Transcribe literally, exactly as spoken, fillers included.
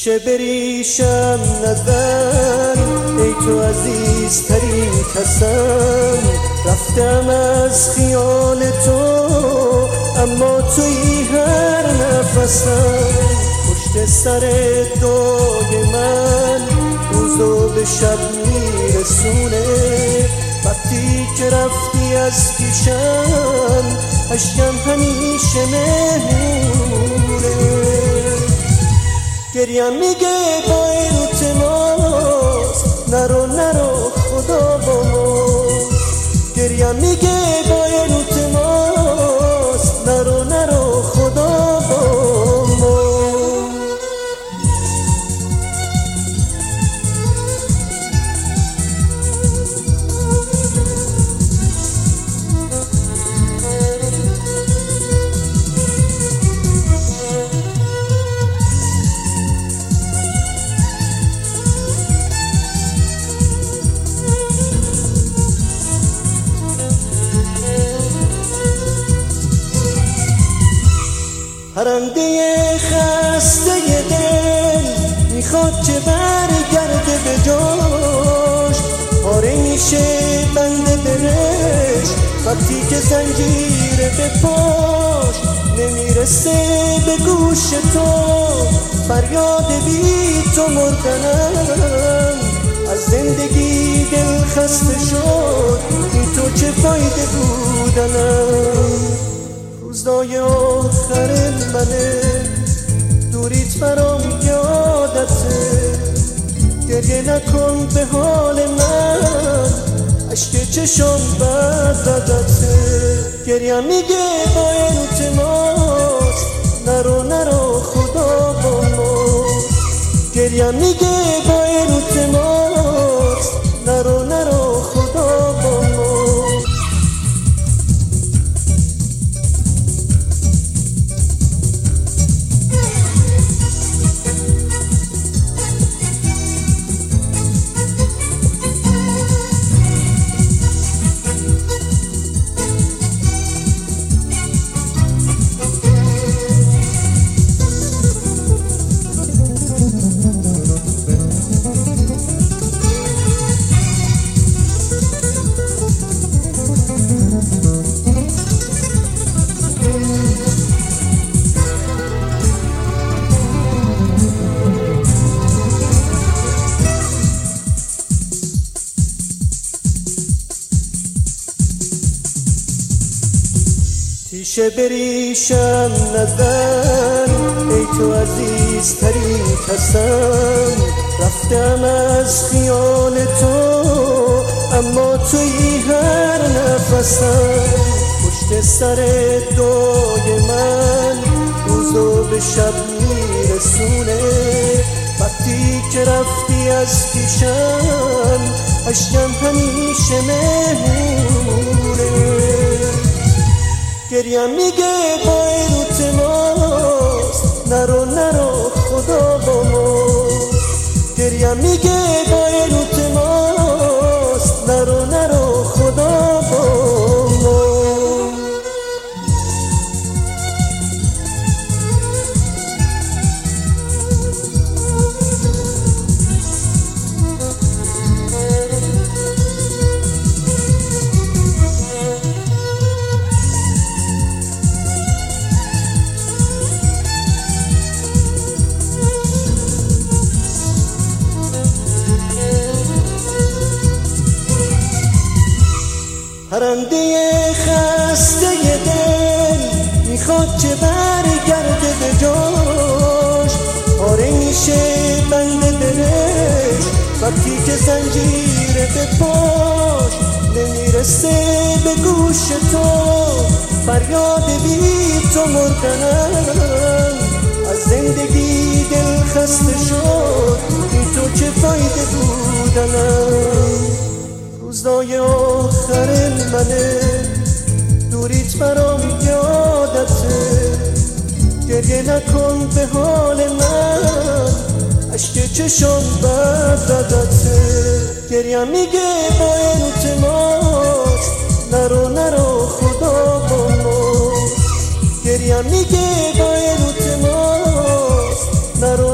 پیش بریشم نزن ای تو عزیزترین کسم، رفتم از خیال تو اما تویی هر نفسم. پشت سر دعای من روزو به شب میرسونه، وقتی که رفتی از پیشم اشکم همیشه مهمونه. گریم میگه با این تماس نرو نرو خدا با ما، گریم میگه با این تماس نرو نرو خدا با ما. پرنده خسته دل میخواد که برگرده به جاش، پاره میشه بند دلش وقتی که زنجیر به پاش نمیرسه به گوش تو. فریاد بی تو مردنم، از زندگی دل خسته شد، این تو چه فایده بودنم. روزای آخر منه دوریت برام یادته، گریه نکن به حال من اشک چشم بد زدته. گریم میگه با این تماس نرو نرو خدا با ما، گریم میگه با این تماس نرو نرو خدا با ما. پیش بریشم نزن ای تو عزیزترین کسم، رفتم از خیال تو اما تویی هر نفسم. پشت سر دعای من روزو به شب میرسونه، وقتی که رفتی از پیشم اشکم همیشه مهمونه. گریم میگه با این تماس نرو نرو خدا با ما، گریم میگه با این تماس نرو نرو خدا با ما. پرنده خسته دل میخواد که برگرده به جاش، پاره میشه بند دلش وقتی که زنجیر به پاش نمیرسه به گوش تو. فریاد بی تو مردنم، از زندگی دل خسته شد، این تو چه فایده بودنم. روزای آخر منه دوریت برام یادته، گریه نکن به حال من اشک چشم بد زدته. گریم میگه با این تماس نرو نرو خدا با ما، گریم میگه با این تماس نرو